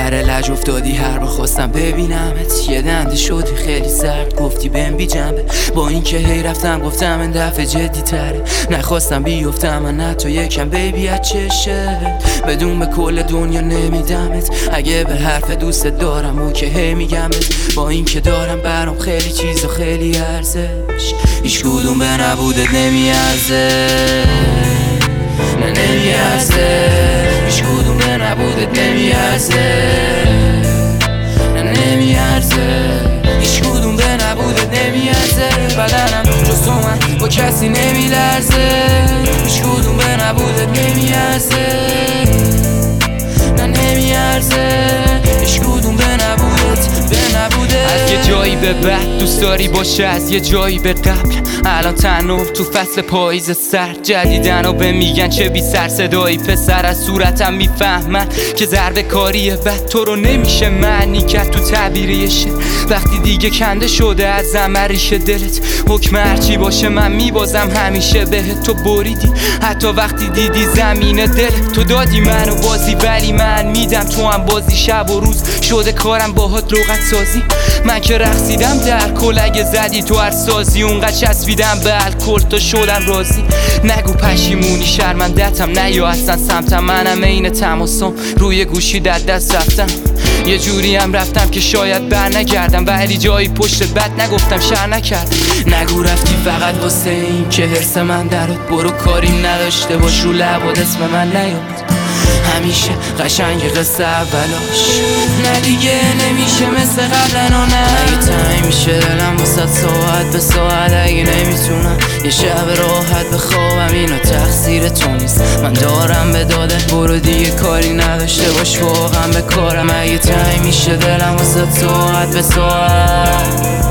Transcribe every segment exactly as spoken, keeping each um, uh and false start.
سر لج افتادی هر بخواستم ببینمت، یه دنده شدی خیلی سرد گفتی بهم بی جنبه. با این که هی رفتم گفتم این دفعه جدی تره، نخواستم بیفتم من نه تو یکم بیبی از چشه. بدون به کل دنیا نمیدمت، اگه به حرف دوست دارم او که هی میگمت. با این که دارم برام خیلی چیز و خیلی ارزش، هیچ کدوم به نبودت نمیارزه، نه نمیارزه. هیچ کدوم به نبودت نمیارزه، نه نمیارزه. هیچ کدوم به نبودت نمیارزه. بدنم جز تو من با کسی نمیلرزه، هیچ کدوم به نبودت نمیارزه، نه نمیارزه. هیچ کدوم به نبودت به نبودت. از یه جایی به بعد دوست داری باشه، از یه جایی به قبل. الان تنها تو فصل پاییز سرد، جدیدن و به میگن چه بی سر صدایی. پسر از صورتم میفهمن که ضربه کاریه بد تو رو نمیشه معنی کرد تو تعبیریشه. وقتی دیگه کنده شده از زمریش دلت، حکم هرچی باشه من میبازم همیشه بهت. تو بریدی حتی وقتی دیدی زمین دلت، تو دادی منو بازی ولی من میدم تو هم بازی. شب و روز شده کارم باهات لغت سازی، من که رقصیدم در کل اگه زدی تو هر سازی. اونقدر چسبیدم به الکل تا شدم راضی. نگو پشیمونی شرمندتم نه یا اصلا سمتم، منم عین تماسم روی گوشی در دست رفتم. یه جوری هم رفتم که شاید بر نگردم، ولی جایی پشتت بد نگفتم شر نکردم. نگو رفتی فقط واسه این که حرس من درات، برو کاریم نداشته باش رو لبات اسم من نیاد. همیشه قشنگ قصه اولاش، نه دیگه نمیشه مثل قبلنا. نه اگه تنگ میشه دلم واسه ساعت به ساعت، اگه نمیتونم یه شب راحت بخوابم اینو تقصیر تو نیست. من دارم به دادت برو دیگه کاری نداشته باش واقعا به کارم. اگه تنگ میشه دلم واسه ساعت به ساعت،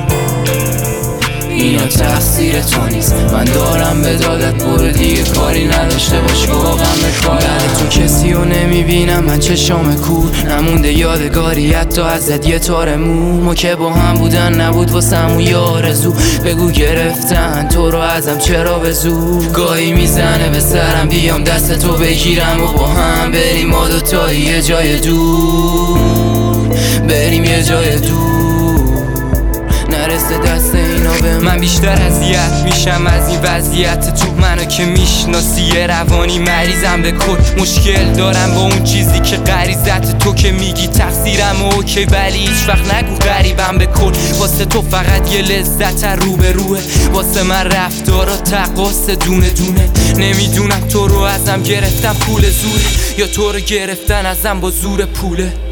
اینا تقصیر تو نیست. من دارم به دادت برو دیگه کاری نداشته باش واقعا به کارم. تو کسی رو نمیبینم من چشام کور، نمونده یادگاری حتی ازت یه تار مو. ما که با هم بودن نبود واسمون یه آرزو، بگو گرفتن تو رو ازم چرا به زور. گاهی میزنه به سرم بیام دست تو بگیرم و با هم بریم ما دوتایی یه جای دور، بریم یه جای دور نرسه دست اینا به من. بیشتر اذیت میشم از این وضعیت تو، منو که میشناسی یه روانی مریضم به کل. مشکل دارم با اون چیزی که غریزت تو که میگی تقصیرم اوکی، ولی هیچ وقت نگو غریبم به کل. واسه تو فقط یه لذت رو به روه، واسه من رفتارا تقاس دونه دونه. نمیدونم تو رو ازم گرفتم پول زوره یا تو رو گرفتن ازم با زور پوله.